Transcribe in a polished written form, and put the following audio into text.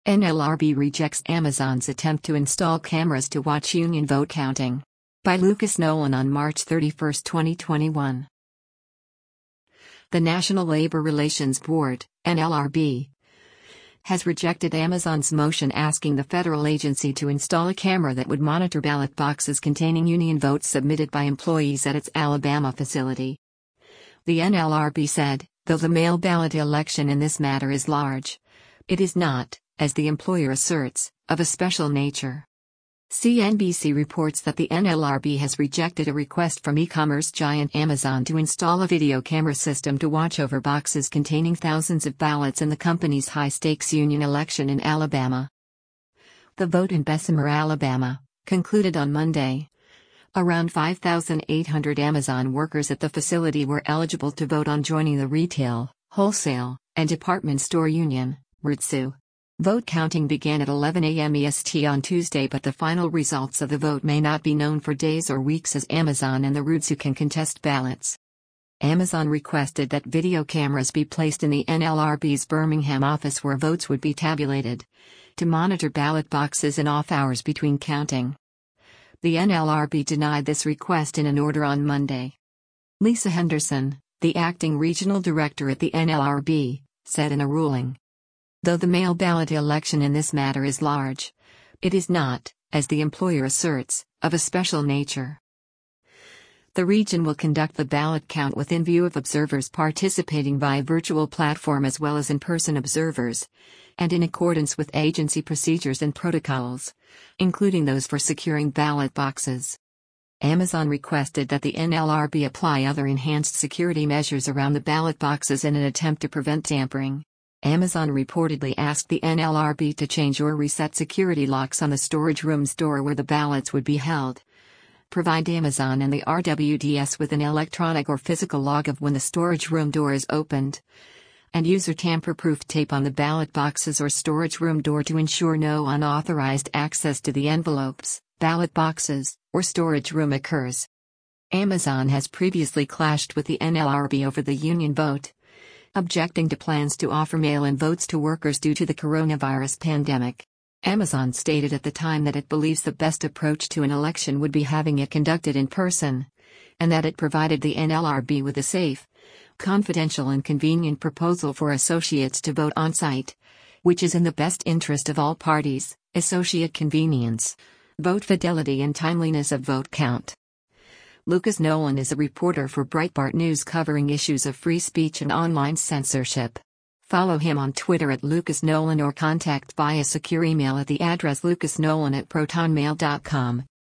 NLRB rejects Amazon's attempt to install cameras to watch union vote counting. By Lucas Nolan on March 31, 2021. The National Labor Relations Board, NLRB, has rejected Amazon's motion asking the federal agency to install a camera that would monitor ballot boxes containing union votes submitted by employees at its Alabama facility. The NLRB said, though the mail ballot election in this matter is large, it is not, as the employer asserts, of a special nature. CNBC reports that the NLRB has rejected a request from e-commerce giant Amazon to install a video camera system to watch over boxes containing thousands of ballots in the company's high-stakes union election in Alabama. The vote in Bessemer, Alabama, concluded on Monday. Around 5,800 Amazon workers at the facility were eligible to vote on joining the retail, wholesale, and department store union, RTSU. Vote counting began at 11 a.m. EST on Tuesday, but the final results of the vote may not be known for days or weeks as Amazon and the RTSU can contest ballots. Amazon requested that video cameras be placed in the NLRB's Birmingham office where votes would be tabulated, to monitor ballot boxes in off hours between counting. The NLRB denied this request in an order on Monday. Lisa Henderson, the acting regional director at the NLRB, said in a ruling. Though the mail ballot election in this matter is large, it is not, as the employer asserts, of a special nature. The region will conduct the ballot count within view of observers participating via virtual platform as well as in-person observers, and in accordance with agency procedures and protocols, including those for securing ballot boxes. Amazon requested that the NLRB apply other enhanced security measures around the ballot boxes in an attempt to prevent tampering. Amazon reportedly asked the NLRB to change or reset security locks on the storage room's door where the ballots would be held. Provide Amazon and the RWDS with an electronic or physical log of when the storage room door is opened. And user tamper-proof tape on the ballot boxes or storage room door to ensure no unauthorized access to the envelopes, ballot boxes, or storage room occurs. Amazon has previously clashed with the NLRB over the union vote, objecting to plans to offer mail-in votes to workers due to the coronavirus pandemic. Amazon stated at the time that it believes the best approach to an election would be having it conducted in person, and that it provided the NLRB with a safe, confidential and convenient proposal for associates to vote on-site, which is in the best interest of all parties, associate convenience, vote fidelity and timeliness of vote count. Lucas Nolan is a reporter for Breitbart News covering issues of free speech and online censorship. Follow him on Twitter at Lucas Nolan or contact via secure email at the address lucasnolan@protonmail.com.